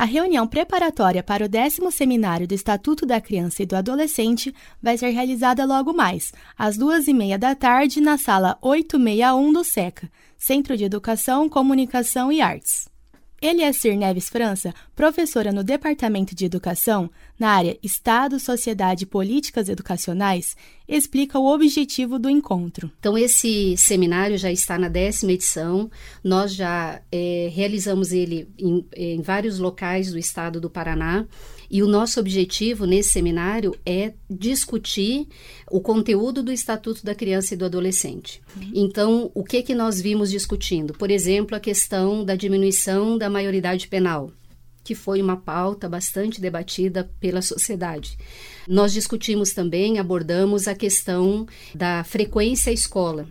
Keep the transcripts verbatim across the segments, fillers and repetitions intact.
reunião preparatória para o décimo seminário do Estatuto da Criança e do Adolescente vai ser realizada logo mais, às duas e meia da tarde, na sala oitocentos e sessenta e um do SECA, Centro de Educação, Comunicação e Artes. Eliacir Neves França, professora no Departamento de Educação, na área Estado, Sociedade e Políticas Educacionais, explica o objetivo do encontro. Então, esse seminário já está na décima edição. Nós já é, realizamos ele em, em vários locais do estado do Paraná. E o nosso objetivo nesse seminário é discutir o conteúdo do Estatuto da Criança e do Adolescente. Uhum. Então, o que, que nós vimos discutindo? Por exemplo, a questão da diminuição da maioridade penal, que foi uma pauta bastante debatida pela sociedade. Nós discutimos também, abordamos a questão da frequência à escola.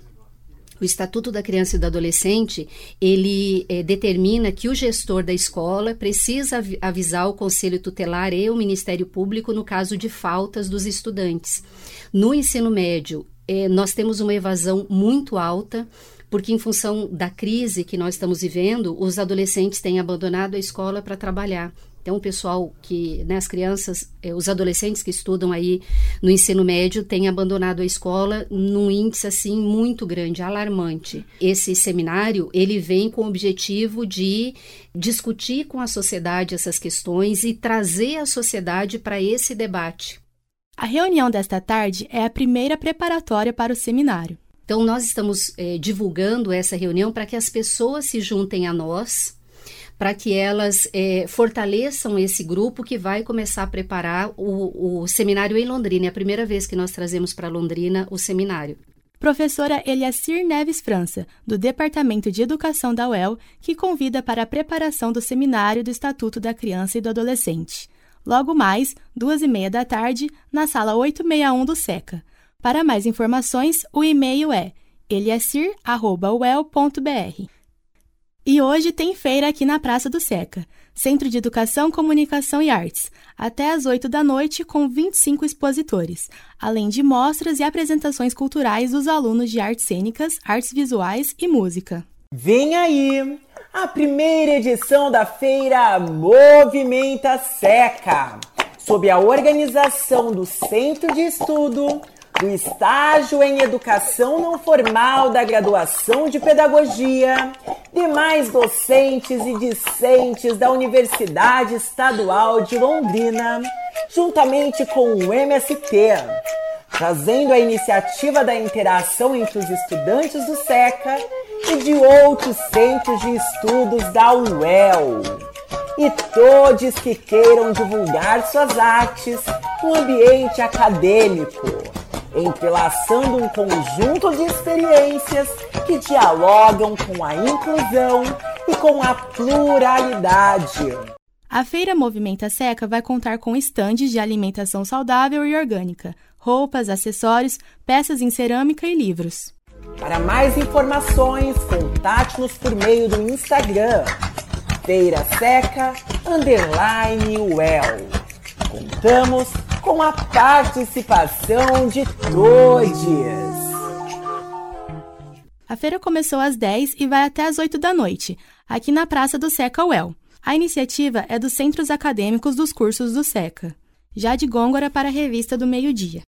O Estatuto da Criança e do Adolescente, ele é, determina que o gestor da escola precisa av- avisar o Conselho Tutelar e o Ministério Público no caso de faltas dos estudantes. No ensino médio, é, nós temos uma evasão muito alta, porque em função da crise que nós estamos vivendo, os adolescentes têm abandonado a escola para trabalhar. Então, o pessoal que, né, as crianças, eh, os adolescentes que estudam aí no ensino médio têm abandonado a escola num índice, assim, muito grande, alarmante. Esse seminário, ele vem com o objetivo de discutir com a sociedade essas questões e trazer a sociedade para esse debate. A reunião desta tarde é a primeira preparatória para o seminário. Então, nós estamos eh, divulgando essa reunião para que as pessoas se juntem a nós, para que elas é, fortaleçam esse grupo que vai começar a preparar o, o seminário em Londrina. É a primeira vez que nós trazemos para Londrina o seminário. Professora Eliacir Neves França, do Departamento de Educação da U E L, que convida para a preparação do seminário do Estatuto da Criança e do Adolescente. Logo mais, duas e meia da tarde, na sala oitocentos e sessenta e um do SECA. Para mais informações, o e-mail é eliacir arroba u e l ponto b r. E hoje tem feira aqui na Praça do SECA, Centro de Educação, Comunicação e Artes, até às oito da noite com vinte e cinco expositores, além de mostras e apresentações culturais dos alunos de artes cênicas, artes visuais e música. Vem aí a primeira edição da feira Movimenta SECA, sob a organização do Centro de Estudo do Estágio em Educação Não Formal da Graduação de Pedagogia, demais docentes e discentes da Universidade Estadual de Londrina, juntamente com o M S T, trazendo a iniciativa da interação entre os estudantes do SECA e de outros centros de estudos da U E L. E todos que queiram divulgar suas artes no ambiente acadêmico, entrelaçando um conjunto de experiências que dialogam com a inclusão e com a pluralidade. A Feira Movimenta SECA vai contar com estandes de alimentação saudável e orgânica, roupas, acessórios, peças em cerâmica e livros. Para mais informações, contate-nos por meio do Instagram, Feira Seca, underline U E L. Contamos com a participação de todos. A feira começou às dez e vai até às oito da noite, aqui na Praça do SECA U E L. A iniciativa é dos centros acadêmicos dos cursos do SECA. Jade Gôngora para a Revista do Meio Dia.